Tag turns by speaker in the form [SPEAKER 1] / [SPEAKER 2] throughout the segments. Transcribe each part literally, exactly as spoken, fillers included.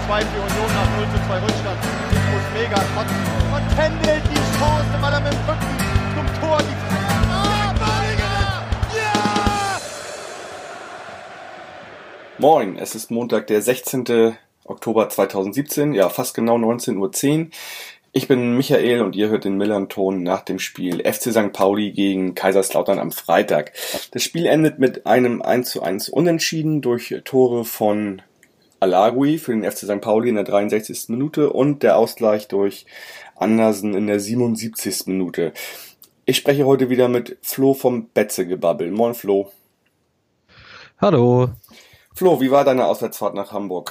[SPEAKER 1] zwei für Union nach null zu zwei Rückstand. Ich muss mega kotzen. Und Kendall die Chance, weil er mit dem Rücken zum Tor die Ah, Balinger! Ja!
[SPEAKER 2] Moin, es ist Montag, der sechzehnten Oktober zweitausendsiebzehn, ja fast genau neunzehn Uhr zehn. Ich bin Michael und ihr hört den Millern-Ton nach dem Spiel F C Sankt Pauli gegen Kaiserslautern am Freitag. Das Spiel endet mit einem eins zu eins Unentschieden durch Tore von Alagui für den F C Sankt Pauli in der dreiundsechzigsten Minute und der Ausgleich durch Andersen in der siebenundsiebzigsten Minute. Ich spreche heute wieder mit Flo vom Betze-Gebabbel. Moin Flo.
[SPEAKER 3] Hallo.
[SPEAKER 2] Flo, wie war deine Auswärtsfahrt nach Hamburg?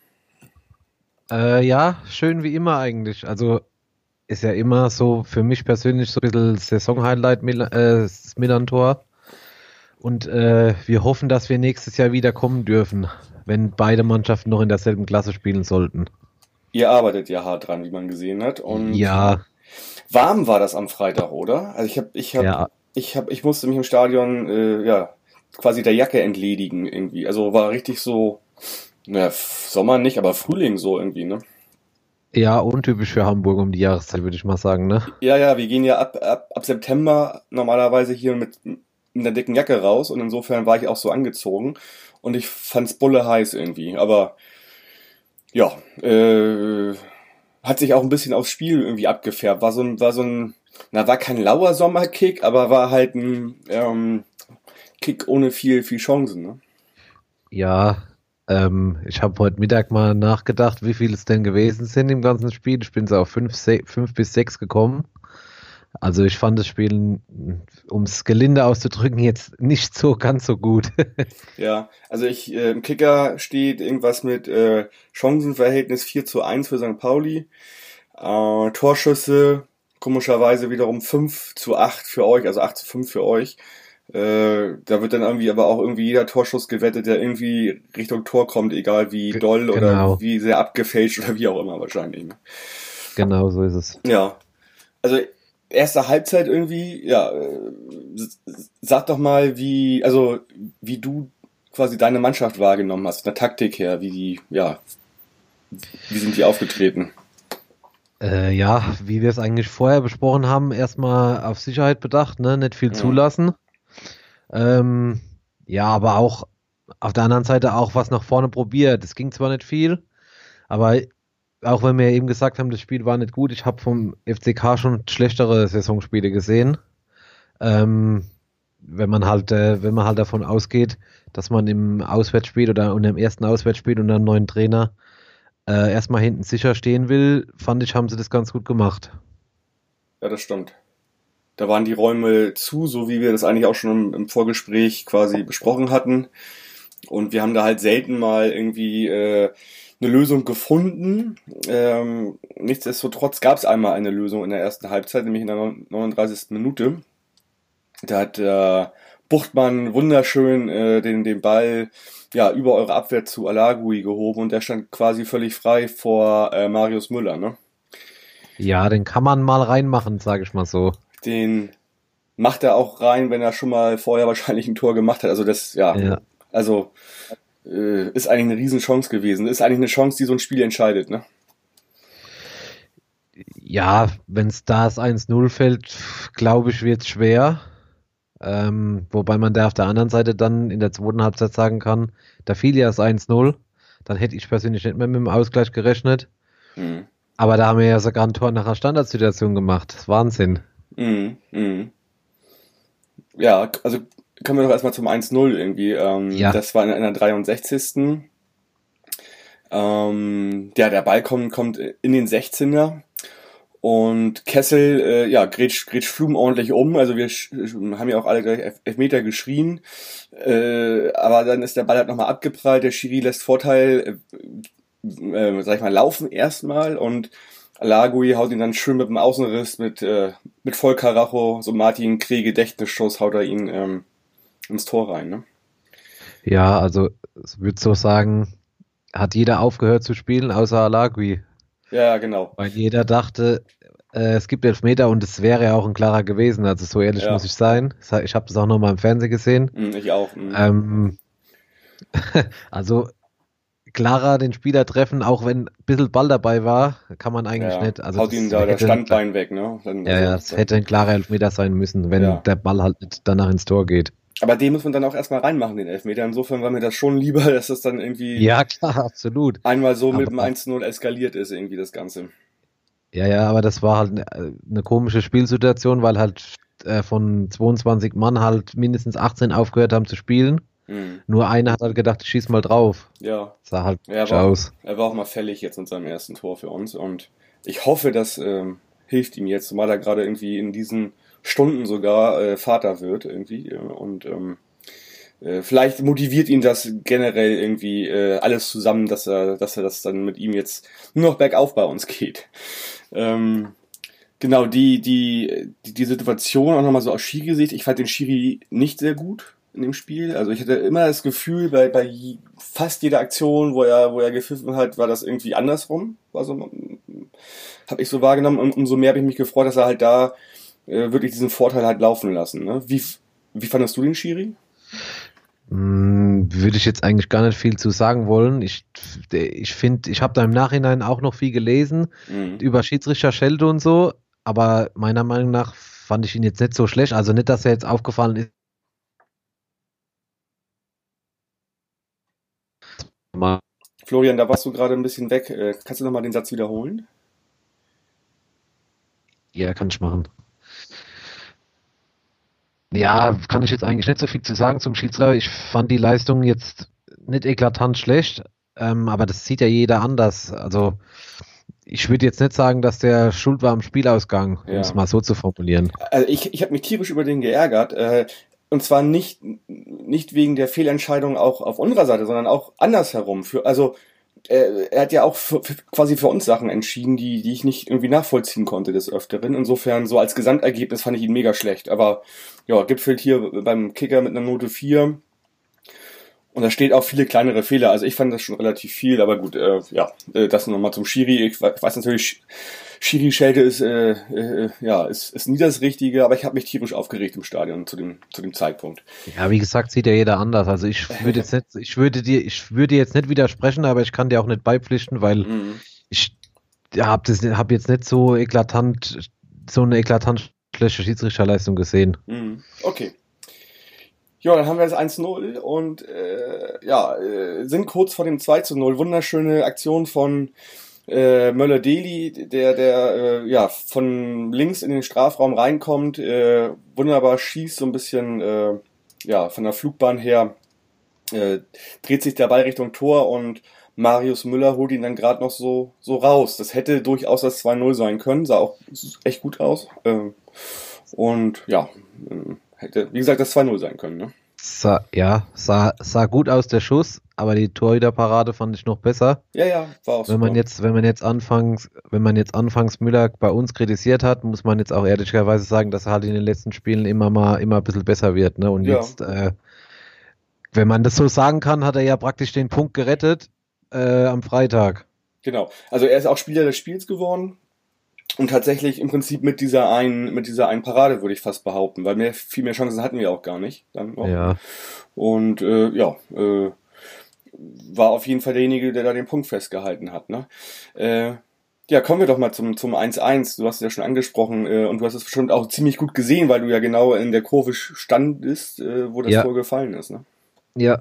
[SPEAKER 3] Äh, ja, schön wie immer eigentlich. Also ist ja immer so für mich persönlich so ein bisschen Saison-Highlight Mil- äh, das Millern-Tor. Und äh, wir hoffen, dass wir nächstes Jahr wieder kommen dürfen, wenn beide Mannschaften noch in derselben Klasse spielen sollten.
[SPEAKER 2] Ihr arbeitet ja hart dran, wie man gesehen hat. Und
[SPEAKER 3] Ja,
[SPEAKER 2] warm war das am Freitag, oder? Also ich habe, ich habe,
[SPEAKER 3] ja,
[SPEAKER 2] ich habe, ich musste mich im Stadion, äh, ja, quasi der Jacke entledigen irgendwie. Also war richtig so, naja, Sommer nicht, aber Frühling so irgendwie, ne?
[SPEAKER 3] ja, untypisch für Hamburg um die Jahreszeit, würde ich mal sagen, ne?
[SPEAKER 2] Ja, ja, wir gehen ja ab, ab, ab September normalerweise hier mit, mit einer dicken Jacke raus und insofern war ich auch so angezogen und ich fand's bulle heiß irgendwie, aber ja, äh, hat sich auch ein bisschen aufs Spiel irgendwie abgefärbt. War so ein, war so ein, na, war kein lauer Sommerkick, aber war halt ein ähm, Kick ohne viel, viel Chancen, ne?
[SPEAKER 3] Ja, ähm, ich habe heute Mittag mal nachgedacht, wie viel es denn gewesen sind im ganzen Spiel. Ich bin so auf fünf, se- fünf bis sechs gekommen. Also ich fand das Spiel, um es gelinde auszudrücken, jetzt nicht so ganz so gut.
[SPEAKER 2] Ja, also ich, äh, im Kicker steht irgendwas mit äh, Chancenverhältnis vier zu eins für Sankt Pauli. Äh, Torschüsse, komischerweise wiederum fünf zu acht für euch, also acht zu fünf für euch. Äh, da wird dann irgendwie aber auch irgendwie jeder Torschuss gewettet, der irgendwie Richtung Tor kommt, egal wie
[SPEAKER 3] Ge-
[SPEAKER 2] doll oder
[SPEAKER 3] genau.
[SPEAKER 2] wie sehr abgefälscht oder wie auch immer wahrscheinlich. Ne?
[SPEAKER 3] Genau so ist es.
[SPEAKER 2] Ja, also erste Halbzeit irgendwie, ja, äh, s- sag doch mal, wie, also wie du quasi deine Mannschaft wahrgenommen hast, von der Taktik her, wie die, ja, wie sind die aufgetreten?
[SPEAKER 3] Äh, ja, wie wir es eigentlich vorher besprochen haben, erstmal auf Sicherheit bedacht, ne? Nicht viel
[SPEAKER 2] Ja.
[SPEAKER 3] zulassen. Ähm, ja, aber auch auf der anderen Seite auch was nach vorne probiert. Es ging zwar nicht viel, aber auch wenn wir eben gesagt haben, das Spiel war nicht gut, ich habe vom F C K schon schlechtere Saisonspiele gesehen. Ähm, wenn man halt, äh, wenn man halt davon ausgeht, dass man im Auswärtsspiel oder und im ersten Auswärtsspiel unter einem neuen Trainer äh, erstmal hinten sicher stehen will, fand ich, haben sie das ganz gut gemacht.
[SPEAKER 2] Ja, das stimmt. Da waren die Räume zu, so wie wir das eigentlich auch schon im, im Vorgespräch quasi besprochen hatten. Und wir haben da halt selten mal irgendwie äh, eine Lösung gefunden. Ähm, nichtsdestotrotz gab es einmal eine Lösung in der ersten Halbzeit, nämlich in der neununddreißigsten Minute. Da hat äh, Buchtmann wunderschön äh, den, den Ball ja über eure Abwehr zu Alagui gehoben und der stand quasi völlig frei vor äh, Marius Müller, ne?
[SPEAKER 3] Ja, den kann man mal reinmachen, sage ich mal so.
[SPEAKER 2] Den macht er auch rein, wenn er schon mal vorher wahrscheinlich ein Tor gemacht hat. Also das, ja,
[SPEAKER 3] Ja.
[SPEAKER 2] also äh, ist eigentlich eine Riesenchance gewesen. Ist eigentlich eine Chance, die so ein Spiel entscheidet, ne?
[SPEAKER 3] Ja, wenn es da das eins null fällt, glaube ich, wird es schwer. Ähm, wobei man da auf der anderen Seite dann in der zweiten Halbzeit sagen kann, da fiel ja das eins null. Dann hätte ich persönlich nicht mehr mit dem Ausgleich gerechnet.
[SPEAKER 2] Mhm.
[SPEAKER 3] Aber da haben wir ja sogar ein Tor nach einer Standardsituation gemacht. Das ist Wahnsinn.
[SPEAKER 2] Mhm. Mhm. Ja, also kommen wir doch erstmal zum eins null irgendwie. Ähm,
[SPEAKER 3] Ja.
[SPEAKER 2] Das war in der dreiundsechzigsten. Ähm, ja, der Ball kommt, kommt in den sechzehner. Und Kessel, äh, ja, grätscht, grätscht Flum ordentlich um. Also wir sch- haben ja auch alle gleich Elf- Elfmeter geschrien. Äh, aber dann ist der Ball halt nochmal abgeprallt. Der Schiri lässt Vorteil, äh, äh, sag ich mal, laufen erstmal. Und Alagui haut ihn dann schön mit dem Außenriss, mit, äh, mit Vollkaracho, so Martin Krieg Gedächtnisschuss, haut er ihn ähm, ins Tor rein, ne?
[SPEAKER 3] Ja, also ich würde so sagen, hat jeder aufgehört zu spielen, außer Alagui.
[SPEAKER 2] Ja, genau.
[SPEAKER 3] Weil jeder dachte, äh, es gibt Elfmeter und es wäre ja auch ein klarer gewesen. Also so ehrlich
[SPEAKER 2] Ja.
[SPEAKER 3] muss ich sein. Ich habe das auch nochmal im Fernsehen gesehen.
[SPEAKER 2] Hm, ich auch. Hm.
[SPEAKER 3] Ähm, also klarer den Spieler treffen, auch wenn ein bisschen Ball dabei war, kann man eigentlich
[SPEAKER 2] Ja,
[SPEAKER 3] nicht. Also
[SPEAKER 2] haut
[SPEAKER 3] das
[SPEAKER 2] ihm da das
[SPEAKER 3] hätte-
[SPEAKER 2] Standbein weg, ne? Dann,
[SPEAKER 3] Ja,
[SPEAKER 2] also,
[SPEAKER 3] ja, es hätte ein klarer Elfmeter sein müssen, wenn
[SPEAKER 2] Ja.
[SPEAKER 3] der Ball halt nicht danach ins Tor geht.
[SPEAKER 2] Aber den muss man dann auch erstmal reinmachen, den Elfmeter. Insofern war mir das schon lieber, dass das dann irgendwie
[SPEAKER 3] Ja, klar, absolut.
[SPEAKER 2] einmal so mit
[SPEAKER 3] Aber-
[SPEAKER 2] dem eins zu null eskaliert ist, irgendwie das Ganze.
[SPEAKER 3] Ja, ja, aber das war halt eine, eine komische Spielsituation, weil halt äh, von zweiundzwanzig Mann halt mindestens achtzehn aufgehört haben zu spielen.
[SPEAKER 2] Mhm.
[SPEAKER 3] Nur einer hat halt gedacht, ich schieß mal drauf.
[SPEAKER 2] Ja,
[SPEAKER 3] Sah halt
[SPEAKER 2] er
[SPEAKER 3] ja,
[SPEAKER 2] war,
[SPEAKER 3] aus.
[SPEAKER 2] er war auch mal fällig jetzt mit seinem ersten Tor für uns und ich hoffe, das ähm, hilft ihm jetzt, zumal er gerade irgendwie in diesen Stunden sogar äh, Vater wird irgendwie äh, und ähm, äh, vielleicht motiviert ihn das generell irgendwie äh, alles zusammen, dass er, dass er das dann mit ihm jetzt nur noch bergauf bei uns geht. Ähm, genau, die, die, die, die Situation auch nochmal so aus Schiri-Sicht, ich fand den Schiri nicht sehr gut in dem Spiel. Also ich hatte immer das Gefühl, bei, bei fast jeder Aktion, wo er, wo er gepfiffen hat, war das irgendwie andersrum. Also habe ich so wahrgenommen und umso mehr habe ich mich gefreut, dass er halt da äh, wirklich diesen Vorteil hat laufen lassen. Ne? Wie, wie fandest du den Schiri?
[SPEAKER 3] Hm, würde ich jetzt eigentlich gar nicht viel zu sagen wollen. Ich, ich finde, ich habe da im Nachhinein auch noch viel gelesen
[SPEAKER 2] Mhm.
[SPEAKER 3] über Schiedsrichter Schelte und so, aber meiner Meinung nach fand ich ihn jetzt nicht so schlecht. Also nicht, dass er jetzt aufgefallen ist. Mal-
[SPEAKER 2] Florian, da warst du gerade ein bisschen weg. Äh, kannst du nochmal den Satz wiederholen?
[SPEAKER 3] Ja, kann ich machen. Ja, kann ich jetzt eigentlich nicht so viel zu sagen zum Schiedsrichter. Ich fand die Leistung jetzt nicht eklatant schlecht, ähm, aber das sieht ja jeder anders. Also ich würde jetzt nicht sagen, dass der schuld war am Spielausgang, um
[SPEAKER 2] Ja.
[SPEAKER 3] es mal so zu formulieren.
[SPEAKER 2] Also ich, ich habe mich tierisch über den geärgert. Äh, und zwar nicht, nicht wegen der Fehlentscheidung auch auf unserer Seite, sondern auch andersherum. Für, also äh, er hat ja auch für, für, quasi für uns Sachen entschieden, die, die ich nicht irgendwie nachvollziehen konnte des Öfteren. Insofern, so als Gesamtergebnis fand ich ihn mega schlecht. Aber ja, gipfelt hier beim Kicker mit einer Note vier. Und da steht auch viele kleinere Fehler. Also ich fand das schon relativ viel, aber gut, äh, ja, äh, das nochmal zum Schiri. Ich weiß natürlich, Schiri-Schelte ist, äh, äh, ja, ist, ist nie das Richtige, aber ich habe mich tierisch aufgeregt im Stadion zu dem, zu dem Zeitpunkt.
[SPEAKER 3] Ja, wie gesagt, sieht ja jeder anders. Also ich würde jetzt nicht, ich würde dir, ich würde jetzt nicht widersprechen, aber ich kann dir auch nicht beipflichten, weil
[SPEAKER 2] Mhm.
[SPEAKER 3] ich habe das, habe jetzt nicht so eklatant, so eine eklatant schlechte Schiedsrichterleistung gesehen.
[SPEAKER 2] Mhm. Okay. Ja, dann haben wir das eins null und äh, ja, äh, sind kurz vor dem zwei zu null. Wunderschöne Aktion von äh, Möller-Deli, der der äh, ja von links in den Strafraum reinkommt, äh, wunderbar schießt, so ein bisschen äh, ja von der Flugbahn her, äh, dreht sich der Ball Richtung Tor und Marius Müller holt ihn dann gerade noch so so raus. Das hätte durchaus das zwei null sein können, sah auch echt gut aus. Äh, und ja, äh, hätte, wie gesagt, das zwei null sein können, ne?
[SPEAKER 3] Sah, ja, sah, sah gut aus der Schuss, aber die Torhüterparade fand ich noch besser.
[SPEAKER 2] Ja, ja, war auch
[SPEAKER 3] Wenn man
[SPEAKER 2] super.
[SPEAKER 3] jetzt, wenn man jetzt anfangs, wenn man jetzt anfangs Müller bei uns kritisiert hat, muss man jetzt auch ehrlicherweise sagen, dass er halt in den letzten Spielen immer mal, immer ein bisschen besser wird, ne? Und
[SPEAKER 2] Ja.
[SPEAKER 3] jetzt, äh, wenn man das so sagen kann, hat er ja praktisch den Punkt gerettet, äh, am Freitag.
[SPEAKER 2] Genau. Also er ist auch Spieler des Spiels geworden und tatsächlich im Prinzip mit dieser einen, mit dieser einen Parade würde ich fast behaupten, weil mehr, viel mehr Chancen hatten wir auch gar nicht dann noch.
[SPEAKER 3] Ja.
[SPEAKER 2] Und äh, ja, äh, war auf jeden Fall derjenige, der da den Punkt festgehalten hat. Ne? Äh, ja, kommen wir doch mal zum, zum eins eins. Du hast es ja schon angesprochen äh, und du hast es bestimmt auch ziemlich gut gesehen, weil du ja genau in der Kurve standest, äh, wo das
[SPEAKER 3] Ja.
[SPEAKER 2] Tor gefallen ist. Ne?
[SPEAKER 3] Ja.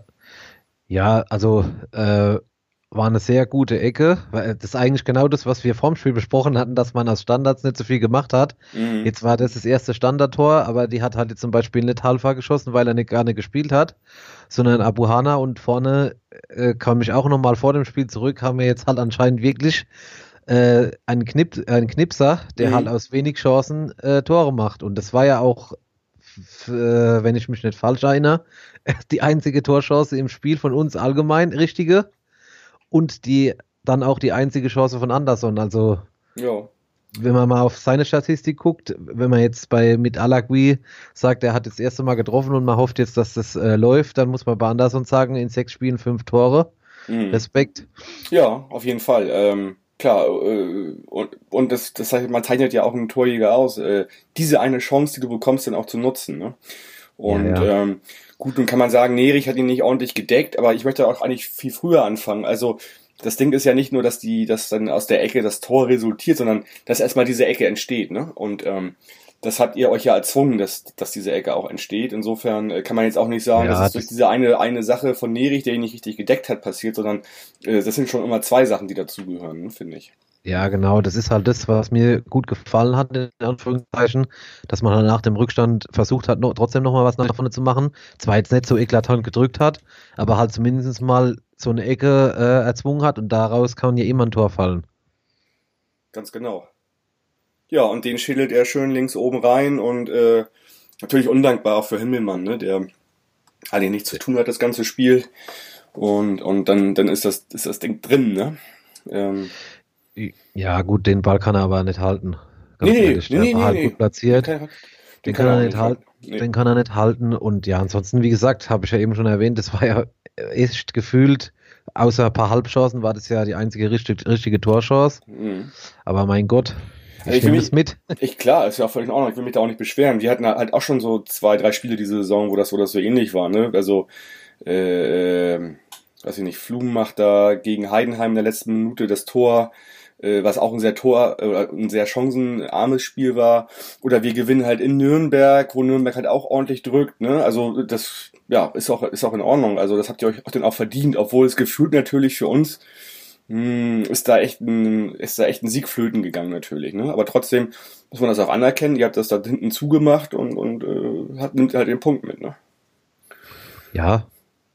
[SPEAKER 3] Ja, also, äh, war eine sehr gute Ecke, weil das ist eigentlich genau das, was wir vorm Spiel besprochen hatten, dass man aus Standards nicht so viel gemacht hat.
[SPEAKER 2] Mhm.
[SPEAKER 3] Jetzt war das das erste Standardtor, aber die hat halt jetzt zum Beispiel nicht Halfa geschossen, weil er nicht gar nicht gespielt hat, sondern Abu Hana und vorne äh, kam ich auch nochmal vor dem Spiel zurück, haben wir jetzt halt anscheinend wirklich äh, einen, Knip, einen Knipser, der
[SPEAKER 2] Mhm.
[SPEAKER 3] halt aus wenig Chancen äh, Tore macht. Und das war ja auch, f- äh, wenn ich mich nicht falsch erinnere, die einzige Torchance im Spiel von uns allgemein, richtige. Und die dann auch die einzige Chance von Anderson. Also
[SPEAKER 2] Ja.
[SPEAKER 3] wenn man mal auf seine Statistik guckt, wenn man jetzt bei mit Alagui sagt, er hat das erste Mal getroffen und man hofft jetzt, dass das äh, läuft, dann muss man bei Anderson sagen, in sechs Spielen fünf Tore.
[SPEAKER 2] Mhm.
[SPEAKER 3] Respekt.
[SPEAKER 2] Ja, auf jeden Fall. Ähm, klar, äh, und, und das, das heißt, man zeichnet ja auch einen Torjäger aus, äh, diese eine Chance, die du bekommst, dann auch zu nutzen. Ne? Und
[SPEAKER 3] Ja, ja.
[SPEAKER 2] Ähm, gut, nun kann man sagen, Nerich hat ihn nicht ordentlich gedeckt, aber ich möchte auch eigentlich viel früher anfangen. Also das Ding ist ja nicht nur, dass die, dass dann aus der Ecke das Tor resultiert, sondern dass erstmal diese Ecke entsteht, ne? Und ähm, das habt ihr euch ja erzwungen, dass, dass diese Ecke auch entsteht. Insofern äh, kann man jetzt auch nicht sagen,
[SPEAKER 3] Ja,
[SPEAKER 2] dass es durch
[SPEAKER 3] das,
[SPEAKER 2] diese eine eine Sache von Nerich, der ihn nicht richtig gedeckt hat, passiert, sondern äh, das sind schon immer zwei Sachen, die dazugehören, ne, finde ich.
[SPEAKER 3] ja, genau, das ist halt das, was mir gut gefallen hat, in Anführungszeichen, dass man halt nach dem Rückstand versucht hat, noch, trotzdem nochmal was nach vorne zu machen. Zwar jetzt nicht so eklatant gedrückt hat, aber halt zumindest mal so eine Ecke äh, erzwungen hat und daraus kann ja immer ein Tor fallen.
[SPEAKER 2] Ganz genau. Ja, und den schädelt er schön links oben rein und äh, natürlich undankbar auch für Himmelmann, ne, der eigentlich nichts zu tun hat, das ganze Spiel. Und, und dann, dann ist das, ist das Ding drin, ne? Ähm,
[SPEAKER 3] Ja, gut, den Ball kann er aber nicht halten. Ganz
[SPEAKER 2] nee,
[SPEAKER 3] ehrlich,
[SPEAKER 2] nee,
[SPEAKER 3] der
[SPEAKER 2] nee,
[SPEAKER 3] war
[SPEAKER 2] nee,
[SPEAKER 3] halt
[SPEAKER 2] nee.
[SPEAKER 3] gut
[SPEAKER 2] Den
[SPEAKER 3] platziert.
[SPEAKER 2] kann, den
[SPEAKER 3] Den
[SPEAKER 2] kann
[SPEAKER 3] kann
[SPEAKER 2] er
[SPEAKER 3] er
[SPEAKER 2] auch
[SPEAKER 3] nicht
[SPEAKER 2] nicht
[SPEAKER 3] halten.
[SPEAKER 2] halten. Nee.
[SPEAKER 3] Den kann er nicht halten. Und ja, ansonsten, wie gesagt, habe ich ja eben schon erwähnt, das war ja echt gefühlt, außer ein paar Halbchancen, war das ja die einzige richtige, richtige Torchance.
[SPEAKER 2] Mhm.
[SPEAKER 3] Aber mein Gott,
[SPEAKER 2] Also
[SPEAKER 3] ich
[SPEAKER 2] ich will
[SPEAKER 3] nehme
[SPEAKER 2] mich,
[SPEAKER 3] das mit.
[SPEAKER 2] ich klar, ist ja auch völlig in Ordnung, ich will mich da auch nicht beschweren. Wir hatten halt auch schon so zwei, drei Spiele diese Saison, wo das, wo das so ähnlich war, ne? Also, äh, äh, weiß ich nicht, Flum macht da gegen Heidenheim in der letzten Minute das Tor, äh, was auch ein sehr Tor, äh, ein sehr chancenarmes Spiel war. Oder wir gewinnen halt in Nürnberg, wo Nürnberg halt auch ordentlich drückt, ne? Also das, ja, ist auch, ist auch in Ordnung. Also das habt ihr euch auch dann auch verdient, obwohl es gefühlt natürlich für uns hm, ist da echt ein, ist da echt ein Sieg flöten gegangen natürlich, ne? Aber trotzdem muss man das auch anerkennen. Ihr habt das da hinten zugemacht und, und äh, hat, nimmt halt den Punkt mit, ne?
[SPEAKER 3] Ja,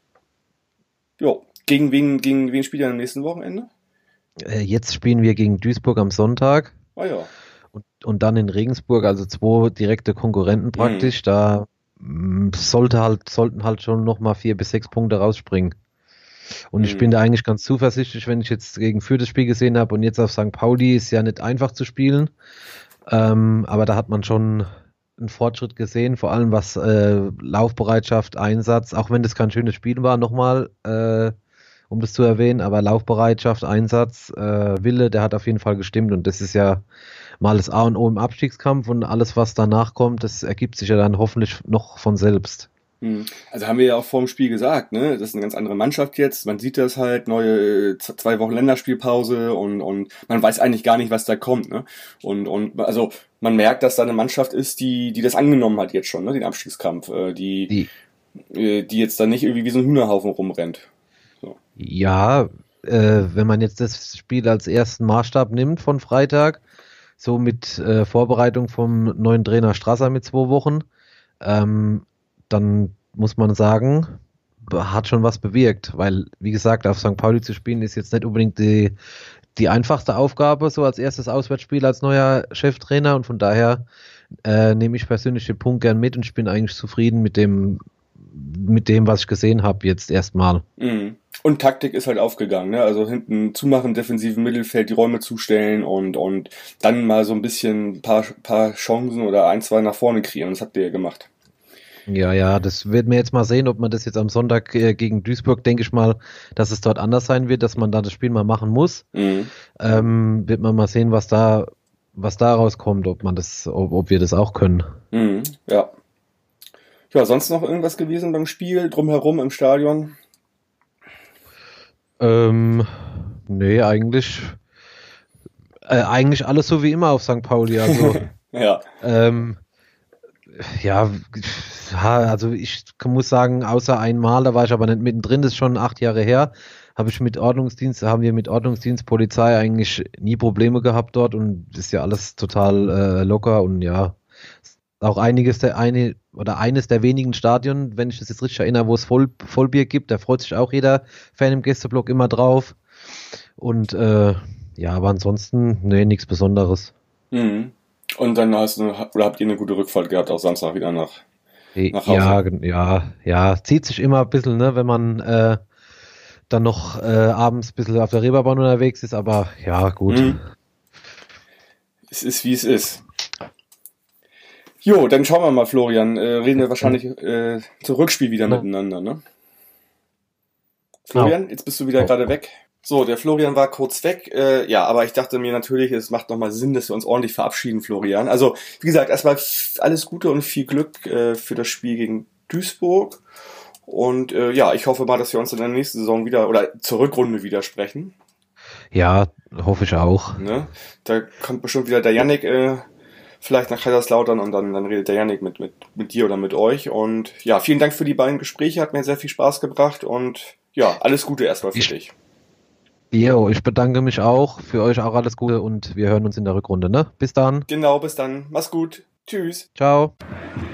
[SPEAKER 2] Jo. Gegen wen, gegen wen spielt ihr am nächsten Wochenende?
[SPEAKER 3] äh, jetzt spielen wir gegen Duisburg am Sonntag
[SPEAKER 2] Ah ja.
[SPEAKER 3] und, und dann in Regensburg, also zwei direkte Konkurrenten praktisch. Da mh, sollte halt, sollten halt schon nochmal vier bis sechs Punkte rausspringen. Und ich
[SPEAKER 2] Mhm.
[SPEAKER 3] bin da eigentlich ganz zuversichtlich, wenn ich jetzt gegen Fürth das Spiel gesehen habe und jetzt auf Sankt Pauli ist ja nicht einfach zu spielen. Ähm, aber da hat man schon einen Fortschritt gesehen, vor allem was äh, Laufbereitschaft, Einsatz, auch wenn das kein schönes Spiel war, nochmal, äh, um das zu erwähnen, aber Laufbereitschaft, Einsatz, äh, Wille, der hat auf jeden Fall gestimmt und das ist ja mal das A und O im Abstiegskampf und alles, was danach kommt, das ergibt sich ja dann hoffentlich noch von selbst.
[SPEAKER 2] Hm. Also haben wir ja auch vor dem Spiel gesagt, ne? Das ist eine ganz andere Mannschaft jetzt. Man sieht das halt, neue äh, z- zwei Wochen Länderspielpause und und man weiß eigentlich gar nicht, was da kommt, ne? Und und also man merkt, dass da eine Mannschaft ist, die die das angenommen hat jetzt schon, ne? Den Abstiegskampf, äh, die
[SPEAKER 3] Die,
[SPEAKER 2] äh, die jetzt da nicht irgendwie wie so ein Hühnerhaufen rumrennt. So.
[SPEAKER 3] ja, äh, wenn man jetzt das Spiel als ersten Maßstab nimmt von Freitag, so mit äh, Vorbereitung vom neuen Trainer Strasser mit zwei Wochen, ähm, dann muss man sagen, be- hat schon was bewirkt, weil, wie gesagt, auf Sankt Pauli zu spielen ist jetzt nicht unbedingt die, die einfachste Aufgabe, so als erstes Auswärtsspiel als neuer Cheftrainer und von daher äh, nehme ich persönlich den Punkt gern mit und ich bin eigentlich zufrieden mit dem, mit dem, was ich gesehen habe jetzt erstmal.
[SPEAKER 2] Mhm. Und Taktik ist halt aufgegangen, ne? Also hinten zumachen, defensiven Mittelfeld, die Räume zustellen und und dann mal so ein bisschen ein paar paar Chancen oder ein, zwei nach vorne kreieren. Das habt ihr ja gemacht.
[SPEAKER 3] Ja, ja, das werden wir jetzt mal sehen, ob man das jetzt am Sonntag äh, gegen Duisburg, denke ich mal, dass es dort anders sein wird, dass man da das Spiel mal machen muss.
[SPEAKER 2] Mhm.
[SPEAKER 3] Ähm, wird man mal sehen, was da, was da rauskommt, ob man das, ob, ob wir das auch können.
[SPEAKER 2] Mhm. Ja. Ja, sonst noch irgendwas gewesen beim Spiel, drumherum im Stadion?
[SPEAKER 3] Ähm, nee, eigentlich, äh, eigentlich alles so wie immer auf Sankt Pauli. Also,
[SPEAKER 2] Ja.
[SPEAKER 3] ähm, ja, ja, also ich muss sagen, außer einmal, da war ich aber nicht mittendrin, das ist schon acht Jahre her, habe ich mit Ordnungsdienst, haben wir mit Ordnungsdienst, Polizei eigentlich nie Probleme gehabt dort und ist ja alles total äh, locker und ja, auch einiges der eine oder eines der wenigen Stadien, wenn ich das jetzt richtig erinnere, wo es Voll, Vollbier gibt, da freut sich auch jeder Fan im Gästeblock immer drauf und äh, ja, aber ansonsten, nee, nichts Besonderes.
[SPEAKER 2] Mhm. Und dann hast du, oder habt ihr eine gute Rückfahrt gehabt, auch Samstag wieder nach, nach Hause?
[SPEAKER 3] Ja, gen- ja, ja, zieht sich immer ein bisschen, ne, wenn man äh, dann noch äh, abends ein bisschen auf der Reeperbahn unterwegs ist, aber ja, gut.
[SPEAKER 2] Mhm. Es ist, wie es ist. Jo, dann schauen wir mal, Florian. Äh, reden wir wahrscheinlich äh, zum Rückspiel wieder
[SPEAKER 3] Ja.
[SPEAKER 2] miteinander, ne? Florian, jetzt bist du wieder
[SPEAKER 3] Oh.
[SPEAKER 2] gerade weg. So, der Florian war kurz weg. Äh, ja, aber ich dachte mir natürlich, es macht nochmal Sinn, dass wir uns ordentlich verabschieden, Florian. Also, wie gesagt, erstmal f- alles Gute und viel Glück äh, für das Spiel gegen Duisburg. Und äh, ja, ich hoffe mal, dass wir uns in der nächsten Saison wieder oder zur Rückrunde wieder sprechen.
[SPEAKER 3] Ja, hoffe ich auch.
[SPEAKER 2] Ne? Da kommt bestimmt wieder der Yannick äh, vielleicht nach Kaiserslautern und dann, dann redet der Yannick mit, mit, mit dir oder mit euch. Und ja, vielen Dank für die beiden Gespräche, hat mir sehr viel Spaß gebracht und ja, alles Gute erstmal für
[SPEAKER 3] ich,
[SPEAKER 2] dich.
[SPEAKER 3] Jo, ich bedanke mich auch, für euch auch alles Gute und wir hören uns in der Rückrunde, ne? Bis dann.
[SPEAKER 2] Genau, bis dann. Mach's gut. Tschüss.
[SPEAKER 3] Ciao.